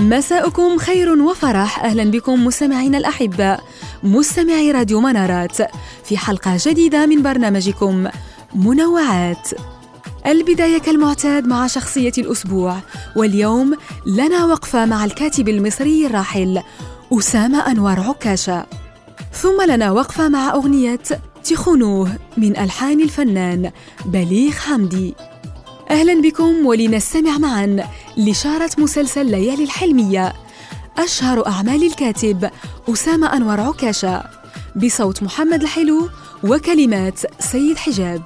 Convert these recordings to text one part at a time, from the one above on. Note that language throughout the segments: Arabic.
مساءكم خير وفرح. أهلا بكم مستمعين الأحباء، مستمعي راديو منارات، في حلقة جديدة من برنامجكم منوعات. البداية كالمعتاد مع شخصية الأسبوع، واليوم لنا وقفة مع الكاتب المصري الراحل أسامة أنور عكاشة، ثم لنا وقفة مع أغنية تخونوه من ألحان الفنان بليغ حمدي. أهلا بكم، ولنستمع معا لشارة مسلسل ليالي الحلمية، أشهر أعمال الكاتب أسامة أنور عكاشة، بصوت محمد الحلو وكلمات سيد حجاب.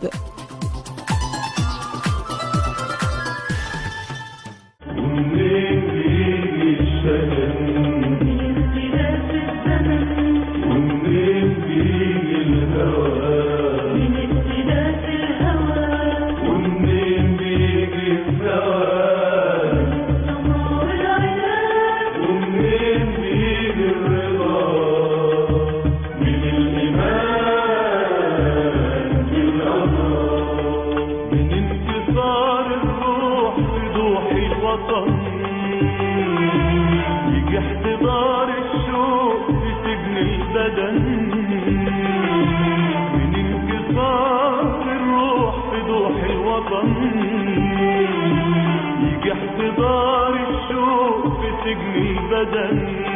يجي احتضار الشوق في سجن البدن،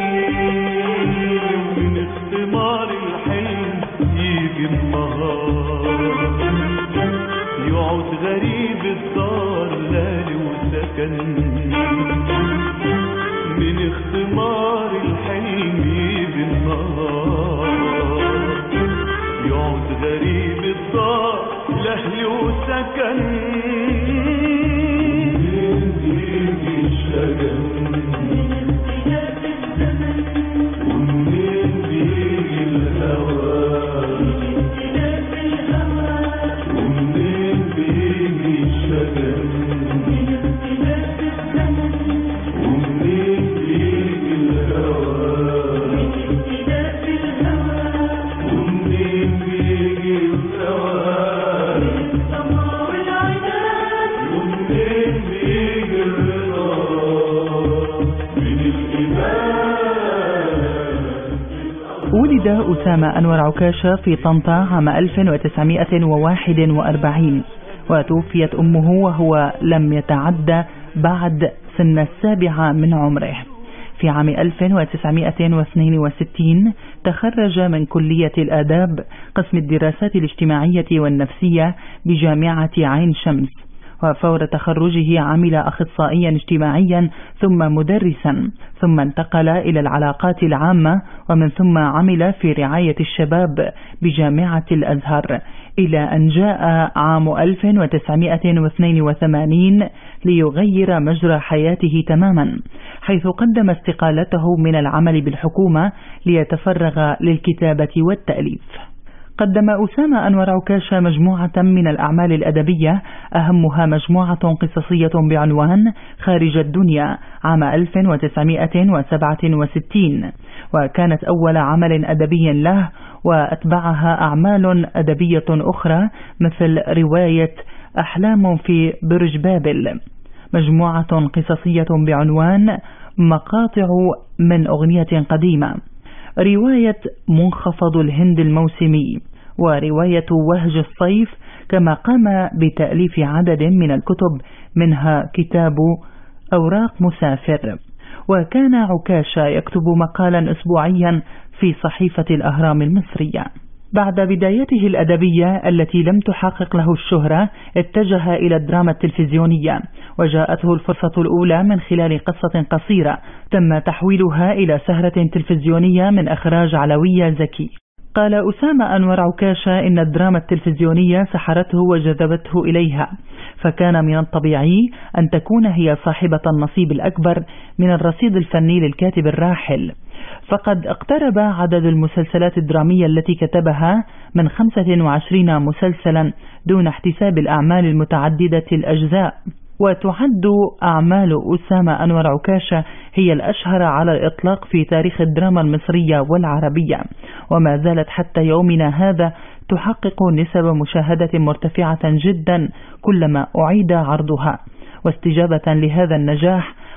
من اختمار الحلم يجي النهار، يقعد غريب الدار لالي وسكن، من اختمار الحلم يجي النهار، يقعد غريب الدار لأهلي وسكن، ولد أسامة أنور عكاشة في طنطا عام 1941، وتوفيت أمه وهو لم يتعدى بعد سن 7 من عمره. في عام 1962 تخرج من كلية الآداب قسم الدراسات الاجتماعية والنفسية بجامعة عين شمس، وفور تخرجه عمل أخصائيا اجتماعيا ثم مدرسا، ثم انتقل إلى العلاقات العامة، ومن ثم عمل في رعاية الشباب بجامعة الأزهر، إلى أن جاء عام 1982 ليغير مجرى حياته تماما، حيث قدم استقالته من العمل بالحكومة ليتفرغ للكتابة والتأليف. قدم أسامة أنور عكاشة مجموعة من الأعمال الأدبية، أهمها مجموعة قصصية بعنوان خارج الدنيا عام 1967، وكانت أول عمل أدبي له، وأتبعها أعمال أدبية أخرى مثل رواية أحلام في برج بابل، مجموعة قصصية بعنوان مقاطع من أغنية قديمة، رواية منخفض الهند الموسمي، ورواية وهج الصيف، كما قام بتأليف عدد من الكتب منها كتاب أوراق مسافر. وكان عكاشة يكتب مقالا أسبوعيا في صحيفة الأهرام المصرية. بعد بدايته الأدبية التي لم تحقق له الشهرة، اتجه إلى الدراما التلفزيونية، وجاءته الفرصة الأولى من خلال قصة قصيرة تم تحويلها إلى سهرة تلفزيونية من إخراج علوية زكي. قال أسامة أنور عكاشة إن الدراما التلفزيونية سحرته وجذبته إليها، فكان من الطبيعي أن تكون هي صاحبة النصيب الأكبر من الرصيد الفني للكاتب الراحل، فقد اقترب عدد المسلسلات الدرامية التي كتبها من 25 مسلسلا دون احتساب الأعمال المتعددة الأجزاء. وتعد أعمال أسامة أنور عكاشة هي الأشهر على الإطلاق في تاريخ الدراما المصرية والعربية، وما زالت حتى يومنا هذا تحقق نسب مشاهدة مرتفعة جدا كلما أعيد عرضها. واستجابة لهذا النجاح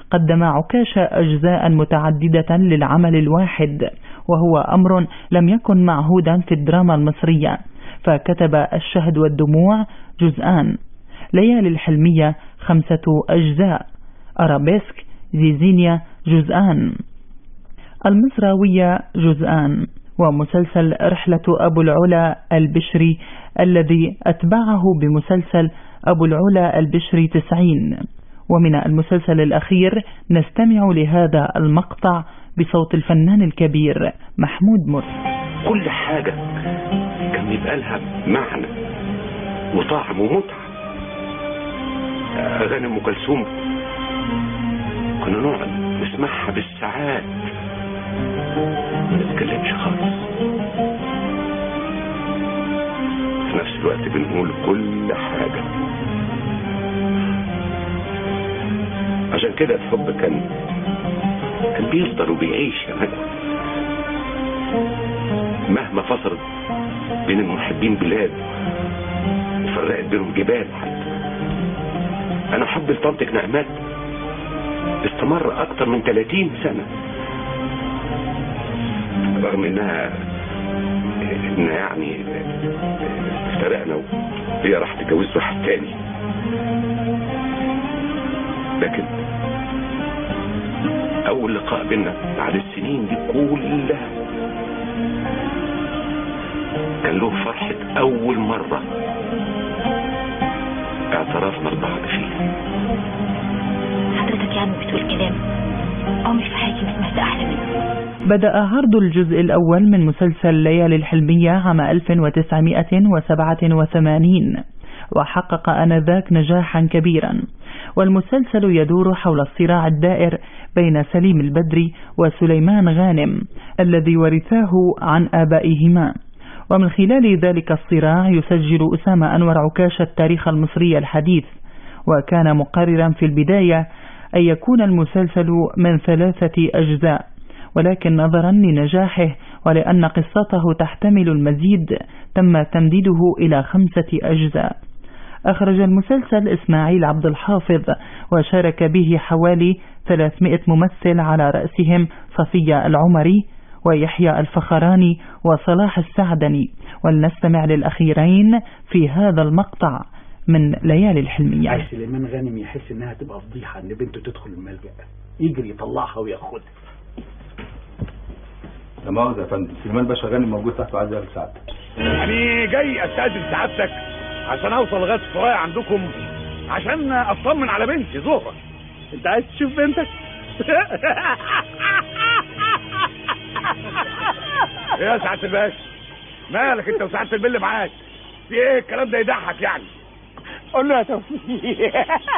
قدم عكاشة أجزاء متعددة للعمل الواحد، وهو أمر لم يكن معهودا في الدراما المصرية، فكتب الشهد والدموع جزءان، ليالي الحلمية 5 أجزاء، أرابيسك زيزينيا جزءان، المصراوية جزءان، ومسلسل رحلة أبو العلا البشري الذي أتبعه بمسلسل أبو العلا البشري 90. ومن المسلسل الأخير نستمع لهذا المقطع بصوت الفنان الكبير محمود مرسي. كل حاجة كان يبقى لها معنى وطعم ومتعة. أغاني أم كلثوم كنا نقعد نسمعها بالساعات ما نتكلمش خالص، في نفس الوقت بنقول كل حاجة. عشان كده الحب كان بيفضل وبيعيش يا مجد، مهما فصلت بين المحبين بلاد وفرقت بينهم جبال. حتى انا حب لطنطك نعمات استمر اكتر من 30 سنة، رغم انها يعني افترقنا وهي راح تتجوز واحد تاني، لكن اول لقاء بينا بعد السنين دي كلها كان له فرحة اول مرة اعترفنا لبعض فيها. حضرتك يعني بتقول كلام عمري في حياتي ما سمعت احلى منه. بدأ عرض الجزء الأول من مسلسل ليالي الحلمية عام 1987، وحقق آنذاك نجاحا كبيرا، والمسلسل يدور حول الصراع الدائر بين سليم البدري وسليمان غانم الذي ورثاه عن آبائهما. ومن خلال ذلك الصراع يسجل أسامة أنور عكاشة التاريخ المصري الحديث، وكان مقررا في البداية أن يكون المسلسل من 3 أجزاء، ولكن نظرا لنجاحه ولأن قصته تحتمل المزيد تم تمديده إلى 5 أجزاء. أخرج المسلسل إسماعيل عبد الحافظ، وشارك به حوالي 300 ممثل على رأسهم صفية العمري ويحيى الفخراني وصلاح السعدني. ولنستمع للأخيرين في هذا المقطع من ليالي الحلمية. عايز سليمان غانم يحس انها تبقى فضيحة ان بنته تدخل الملجأ، يجري يطلعها وياخدها. لا مؤاخذة يا فندم، سليمان باشا غانم موجود تحت وعايز يقابل سعادتك. يعني جاي استأذن سعادتك عشان اوصل لغاية السرايا عندكم عشان اطمن على بنتي زهرة. انت عايز تشوف بنتك؟ يا سعادة الباشا مالك انت وسعادة البل معاك؟ في ايه الكلام ده يضحك يعني؟ قول له يا توفيق.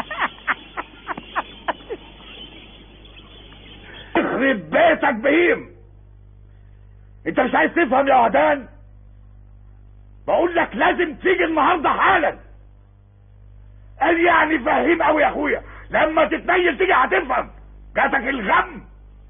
يخرب بيتك بهيم، انت مش عايز تفهم يا وهدان؟ بقول لك لازم تيجي النهارده حالا. قال يعني فهيم قوي يا اخويا، لما تتنيل تيجي هتفهم. جاتك الغم.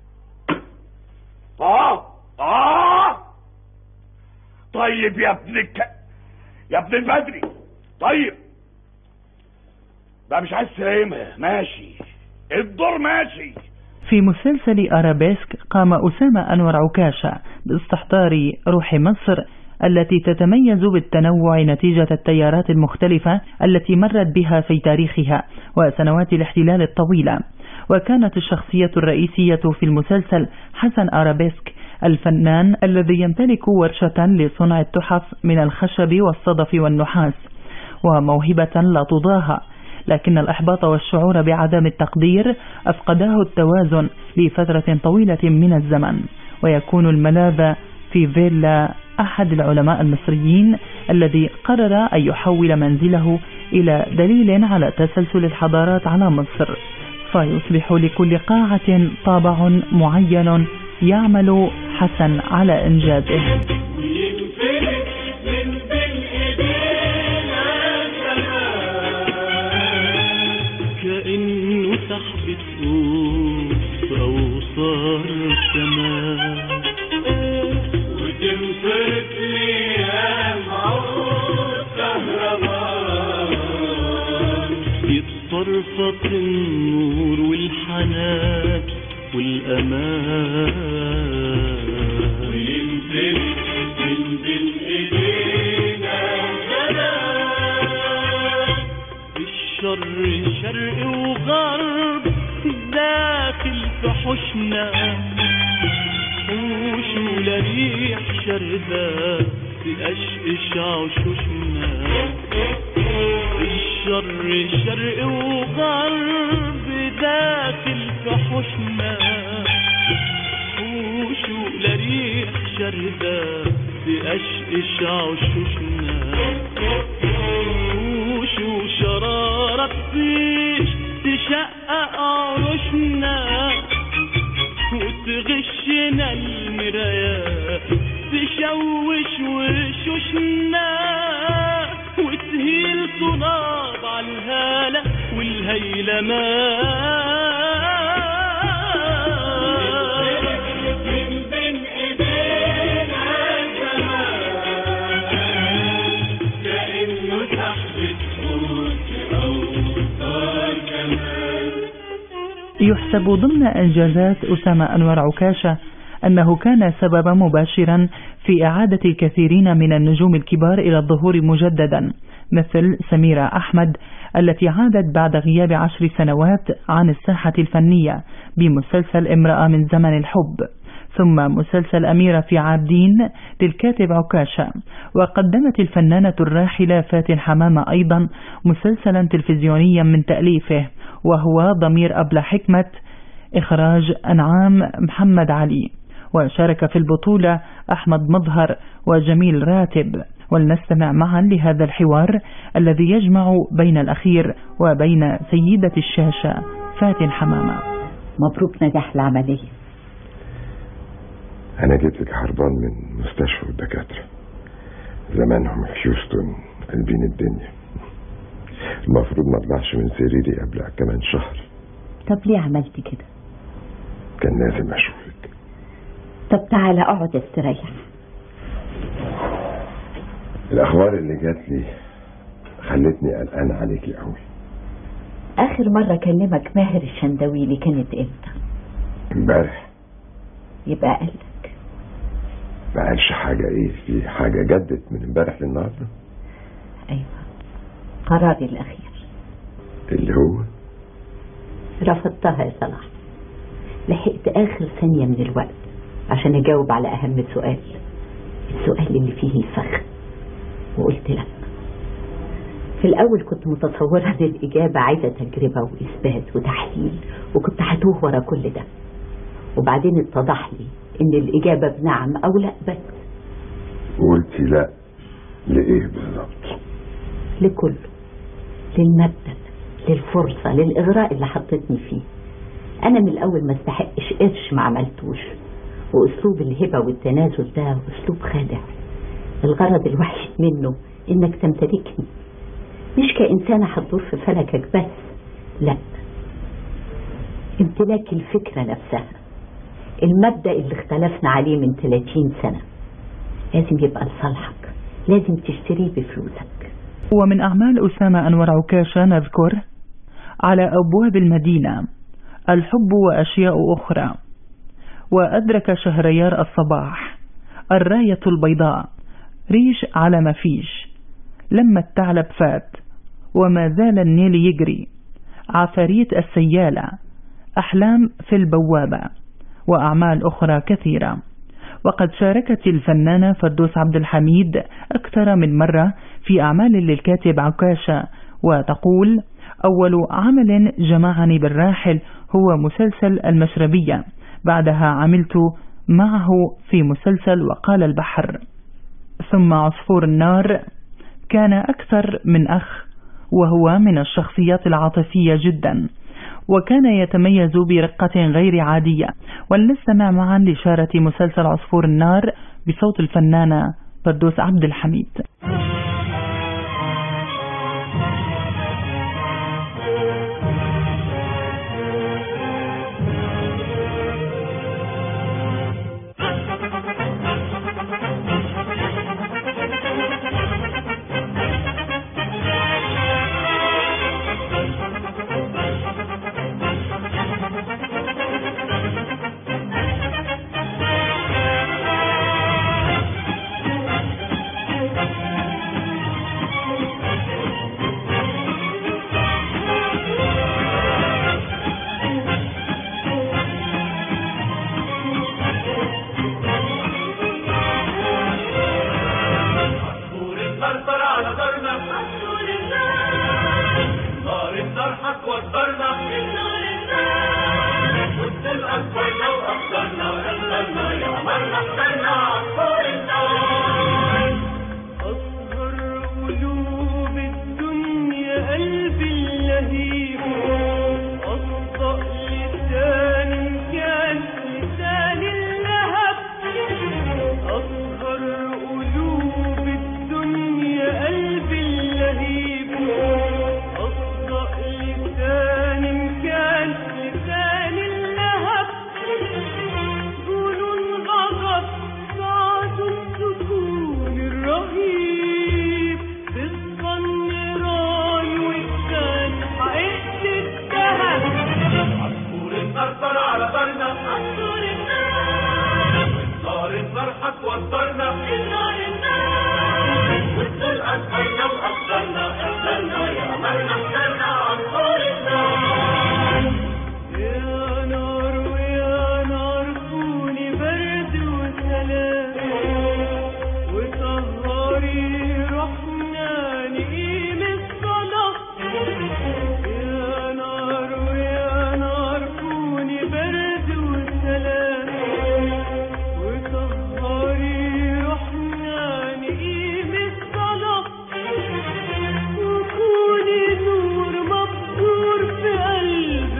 طيب يا ابن البدري، طيب بقى مش عايز تلاقيها ماشي، الدور ماشي. في مسلسل أرابيسك قام أسامة أنور عكاشة باستحضار روح مصر التي تتميز بالتنوع نتيجة التيارات المختلفة التي مرت بها في تاريخها وسنوات الاحتلال الطويلة. وكانت الشخصية الرئيسية في المسلسل حسن أرابيسك، الفنان الذي يمتلك ورشة لصنع التحف من الخشب والصدف والنحاس، وموهبة لا تضاهى، لكن الإحباط والشعور بعدم التقدير أفقداه التوازن لفترة طويلة من الزمن، ويكون الملاذ في فيلا أحد العلماء المصريين الذي قرر أن يحول منزله إلى دليل على تسلسل الحضارات على مصر، فيصبح لكل قاعة طابع معين يعمل حسن على إنجازه. كأنه سحب الصوت أو صار السماء، وتنفرت لي عود كهرباء، يطفر مرفق النور والحنان والأمان، وينزل من بين إيدينا زمان. الشر شرق وغرب داخل في حوشنا، حوش ولريح شردة تقشقش عشوشنا. الشر شرق وغرب داخل في حوشنا، حوش ولريح شردة تقشقش عشوشنا. حوش وشرارة تطيش تشقق عروشنا، وتغشنا المرايات تشوش وشوشنا، وتهيل طناب عالهالة والهيلمان. من بين ايدينا زمان كأنه سحبة موت أو طار كمان. يحسب ضمن إنجازات أسامة أنور عكاشة أنه كان سببا مباشرا في إعادة الكثيرين من النجوم الكبار إلى الظهور مجددا، مثل سميرة أحمد التي عادت بعد غياب 10 سنوات عن الساحة الفنية بمسلسل امرأة من زمن الحب، ثم مسلسل أميرة في عابدين للكاتب عكاشة. وقدمت الفنانة الراحلة فاتن حمامة أيضا مسلسلا تلفزيونيا من تأليفه، وهو ضمير أبلة حكمة، إخراج أنعام محمد علي، وشارك في البطولة أحمد مظهر وجميل راتب. ولنستمع معا لهذا الحوار الذي يجمع بين الأخير وبين سيدة الشاشة فاتن حمامة. مبروك نجاح العملية. أنا جيت لك هربان من مستشفى الدكاترة، زمانهم في هيوستن قلبين الدنيا، المفروض ما اطلعش من سريري قبل كمان شهر. طب ليه عملت كده؟ كان لازم أشوفك. طب تعالى اقعد استريح. الأخبار اللي جات لي خلتني قلقان عليكي قوي. آخر مرة كلمك ماهر الشندويلي كانت امتى؟ امبارح. يبقى قالك؟ ما قالش حاجة. ايه، في حاجة جدت من امبارح للنهارده؟ ايوه، قراري الأخير. اللي هو؟ رفضتها يا صلاح. لحقت آخر ثانية من الوقت عشان أجاوب على أهم سؤال، السؤال اللي فيه الفخ، وقلت لا. في الأول كنت متصورة ان الإجابة عايزة تجربة وإثبات وتحليل، وكنت هتوه ورا كل ده، وبعدين اتضح لي ان الإجابة بنعم أو لا بس. قلتي لا لإيه بالظبط؟ لكله، للمبدأ، للفرصة، للإغراء اللي حطتني فيه. أنا من الأول ما استحقش قرش ما عملتوش، وأسلوب الهبة والتنازل ده أسلوب خادع. الغرض الوحيد منه إنك تمتلكني، مش كإنسانة هتدور في فلكك بس، لا، امتلاك الفكرة نفسها، المبدأ اللي اختلفنا عليه من 30 سنة لازم يبقى لصالحك، لازم تشتريه بفلوسك. ومن أعمال أسامة أنور عكاشة نذكر على أبواب المدينة، الحب وأشياء أخرى، وأدرك شهريار الصباح، الراية البيضاء، ريش على ما فيش، لما الثعلب فات، وما زال النيل يجري، عفاريت السيالة، أحلام في البوابة، وأعمال أخرى كثيرة. وقد شاركت الفنانة فردوس عبد الحميد أكثر من مرة في أعمال للكاتب عكاشة، وتقول: أول عمل جمعني بالراحل هو مسلسل المشربية، بعدها عملت معه في مسلسل وقال البحر، ثم عصفور النار كان أكثر من أخ، وهو من الشخصيات العاطفية جدا، وكان يتميز برقة غير عادية. ولنستمع معا لشارة مسلسل عصفور النار بصوت الفنانة فردوس عبد الحميد. طرطر على دارنا عصفور النار نار النار هتوترنا النار النار وسط الأسفل لو أخضرنا أخضرنا يا قمرنا اخترنا عصفور النار أصغر قلوب الدنيا قلبي اللهيب أصدق لسان كان لسان اللهب أصغر قلوب الدنيا قلبي اللهيب أصدق لسان كان لسان اللهب قولوا الغضب صعد السكون الرهيب تصفى النيران والكان حقيقة الذهب عصفور الطرطر على دارنا عصفور النار نار النار هتوترنا النار النار وسط الأسفل لو أخضرنا اخضرنا يا قمرنا اخترنا عصفور النار يا نار ويا نار كوني برد وسلام وطهري روحنا نقيم الصلاة يا نار ويا نار كوني برد وسلام وطهري روحنا نقيم الصلاة وكوني نور مبثور في قلب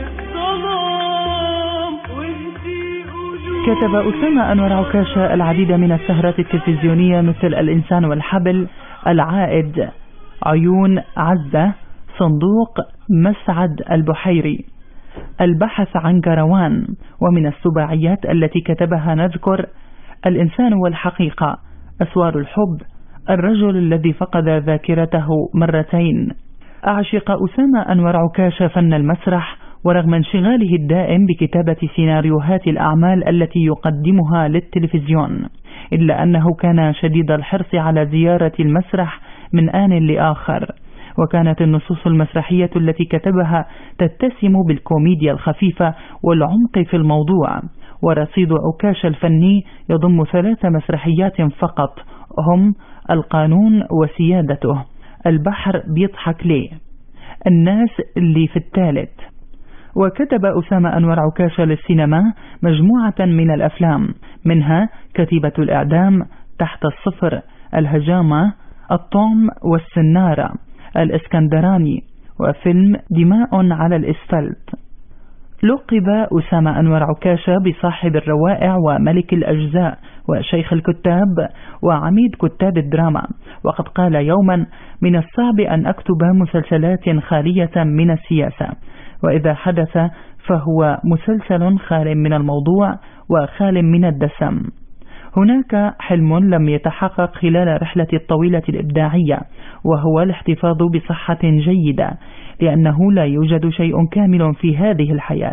الظلام واهدي قلوب. كتب أسامة أنور عكاشة العديد من السهرات التلفزيونية مثل الإنسان والحبل، العائد، عيون عزة، صندوق، مسعد البحيري، البحث عن كروان. ومن السباعيات التي كتبها نذكر الإنسان والحقيقة، أسوار الحب، الرجل الذي فقد ذاكرته مرتين. أعشق أسامة أنور عكاشة فن المسرح، ورغم انشغاله الدائم بكتابة سيناريوهات الأعمال التي يقدمها للتلفزيون، إلا أنه كان شديد الحرص على زيارة المسرح من آن لآخر، وكانت النصوص المسرحية التي كتبها تتسم بالكوميديا الخفيفة والعمق في الموضوع. ورصيد عكاشة الفني يضم 3 مسرحيات فقط، هم القانون وسيادته، البحر بيضحك ليه، الناس اللي في الثالث. وكتب أسامة أنور عكاشة للسينما مجموعة من الأفلام، منها كتيبة الإعدام، تحت الصفر، الهجامة، الطعم والسنارة، الإسكندراني، وفيلم دماء على الإسفلت. لقب أسامة أنور عكاشة بصاحب الروائع وملك الأجزاء وشيخ الكتاب وعميد كتاب الدراما، وقد قال يوما: من الصعب أن أكتب مسلسلات خالية من السياسة، وإذا حدث فهو مسلسل خال من الموضوع وخال من الدسم. هناك حلم لم يتحقق خلال رحلتي الطويلة الإبداعية، وهو الاحتفاظ بصحة جيدة، لأنه لا يوجد شيء كامل في هذه الحياة.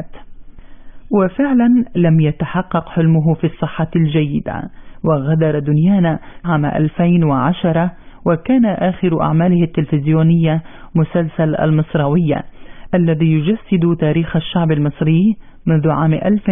وفعلا لم يتحقق حلمه في الصحة الجيدة، وغادر دنيانا عام 2010، وكان آخر أعماله التلفزيونية مسلسل المصراوية الذي يجسد تاريخ الشعب المصري منذ عام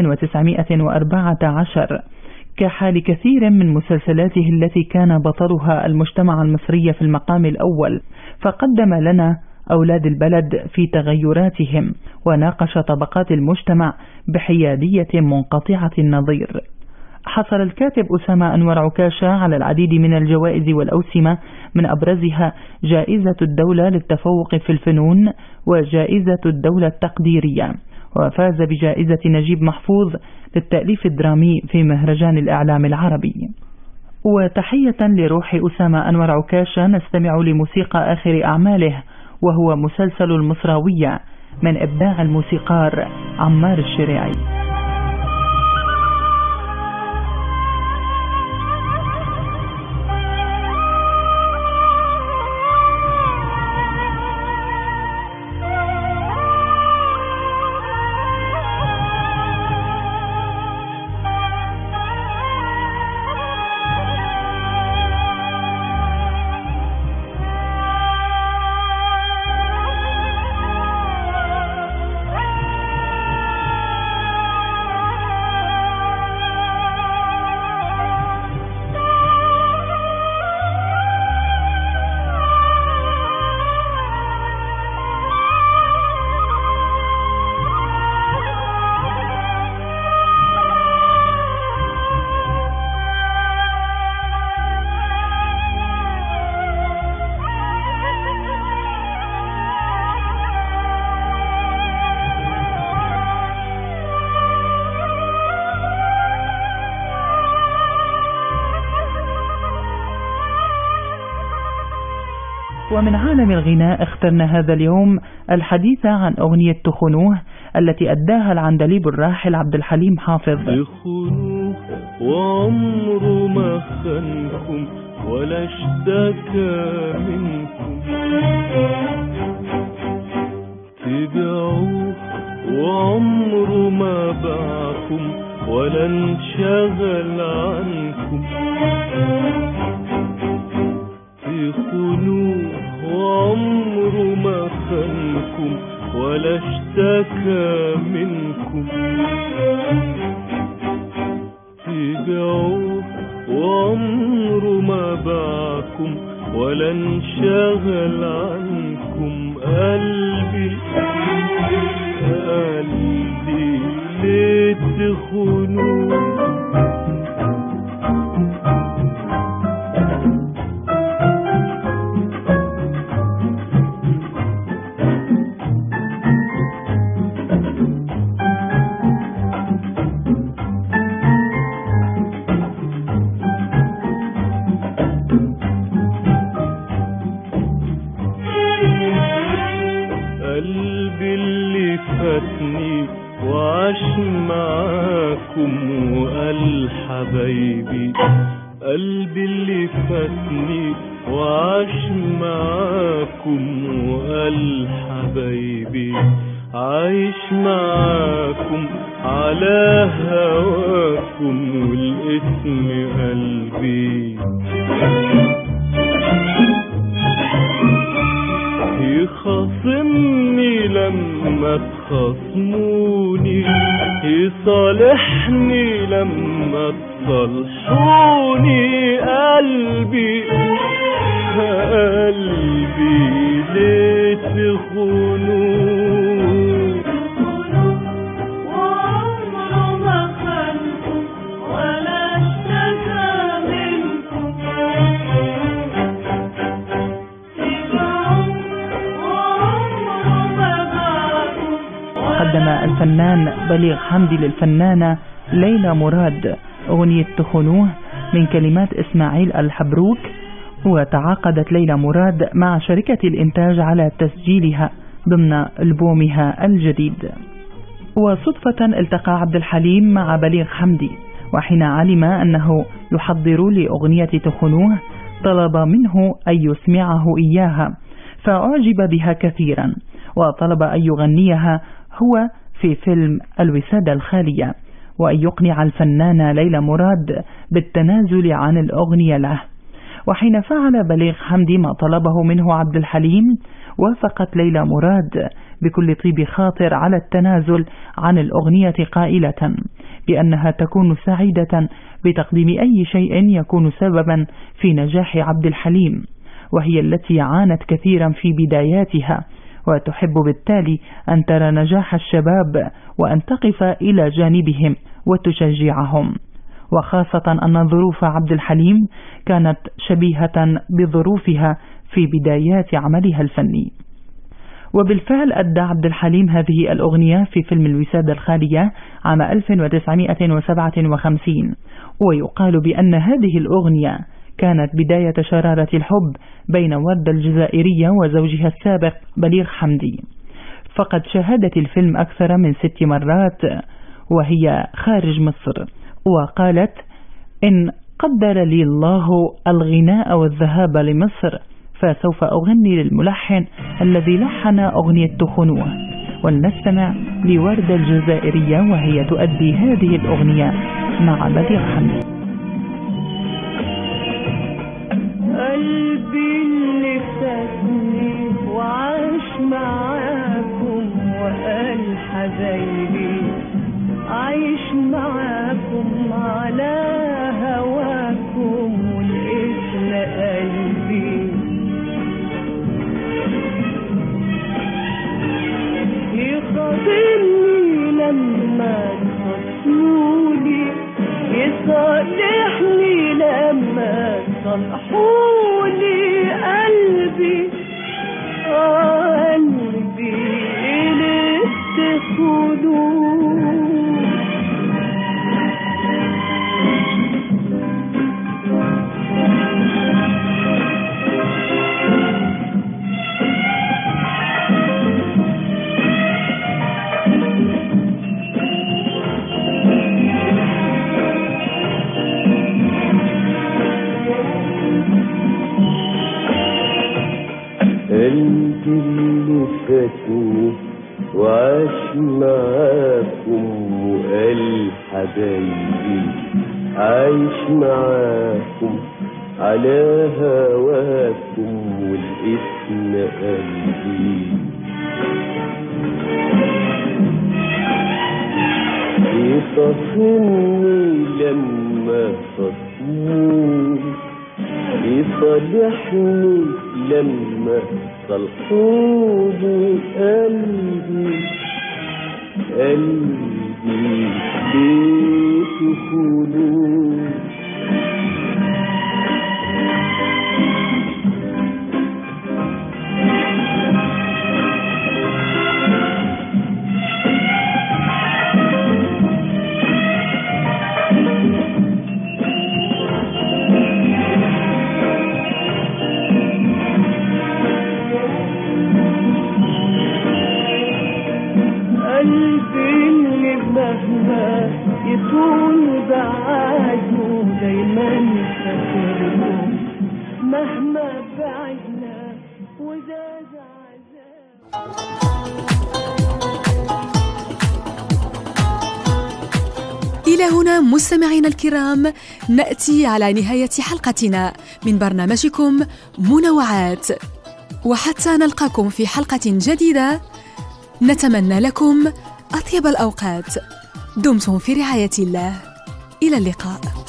1914، كحال كثير من مسلسلاته التي كان بطلها المجتمع المصري في المقام الأول، فقدم لنا أولاد البلد في تغيراتهم، وناقش طبقات المجتمع بحيادية منقطعة النظير. حصل الكاتب أسامة أنور عكاشة على العديد من الجوائز والأوسمة، من أبرزها جائزة الدولة للتفوق في الفنون، وجائزة الدولة التقديرية، وفاز بجائزة نجيب محفوظ للتأليف الدرامي في مهرجان الإعلام العربي. وتحية لروح أسامة أنور عكاشة نستمع لموسيقى آخر أعماله، وهو مسلسل المصراوية من إبداع الموسيقار عمار الشريعي. ومن عالم الغناء اخترنا هذا اليوم الحديث عن أغنية تخنوه التي أداها العندليب الراحل عبد الحليم حافظ. تخنوه وعمره ما خانكم ولا اشتكى منكم، تبيعوه وعمره ما باعكم ولا انشغل عنكم، تخنوه وعمره ما خانكم ولا اشتكى منكم، تبيعوه وعمره ما باعكم ولا انشغل عنكم. قلبي قلبي ليه تخونوه؟ قلبي اللي فاتني وعاش معاكم وقال حبايبي، قلبي اللي فاتني وعاش معاكم وقال حبايبي، عايش معاكم على هواكم والاسم قلبي، يخاصمني لما تخاصموني، يصالحني لما تصالحوني. قلبي قلبي ليه تخونوه؟ قدم الفنان بليغ حمدي للفنانة ليلى مراد أغنية تخنوه من كلمات إسماعيل الحبروك، وتعاقدت ليلى مراد مع شركة الإنتاج على تسجيلها ضمن ألبومها الجديد. وصدفة التقى عبد الحليم مع بليغ حمدي، وحين علم أنه يحضر لأغنية تخنوه طلب منه أن يسمعه إياها، فأعجب بها كثيرا وطلب أن يغنيها هو في فيلم الوسادة الخالية، وأن يقنع الفنانة ليلى مراد بالتنازل عن الأغنية له. وحين فعل بليغ حمدي ما طلبه منه عبد الحليم، وافقت ليلى مراد بكل طيب خاطر على التنازل عن الأغنية، قائلة بأنها تكون سعيدة بتقديم أي شيء يكون سببا في نجاح عبد الحليم، وهي التي عانت كثيرا في بداياتها، وتحب بالتالي أن ترى نجاح الشباب وأن تقف إلى جانبهم وتشجعهم، وخاصة أن ظروف عبد الحليم كانت شبيهة بظروفها في بدايات عملها الفني. وبالفعل أدى عبد الحليم هذه الأغنية في فيلم الوسادة الخالية عام 1957، ويقال بأن هذه الأغنية كانت بداية شرارة الحب بين وردة الجزائرية وزوجها السابق بليغ حمدي، فقد شاهدت الفيلم أكثر من 6 مرات وهي خارج مصر، وقالت: إن قدر لي الله الغناء والذهاب لمصر فسوف أغني للملحن الذي لحن أغنية تخنوه. ولنستمع لوردة الجزائرية وهي تؤدي هذه الأغنية مع بليغ حمدي. قلبي اللي فاتني وعاش معاكم وقال حبايبي، عايش معاكم على هواكم والاسم قلبي، يخاطرني لما تخاصموني، يصالحني لما تصالحوني. قلبي اللي فاتني وعاش معاكم وقال حبايبي عايش معاكم على هواكم والاسم قلبي يصفني لما صفوني يصالحني لما صلحوني قلبي قلبي بيتكونوا مهما يطول بعده دايما فاكرهم مهما بعدنا وزاد عذاب. إلى هنا مستمعينا الكرام نأتي على نهاية حلقتنا من برنامجكم منوعات، وحتى نلقاكم في حلقة جديدة نتمنى لكم أطيب الأوقات. دمتم في رعاية الله، إلى اللقاء.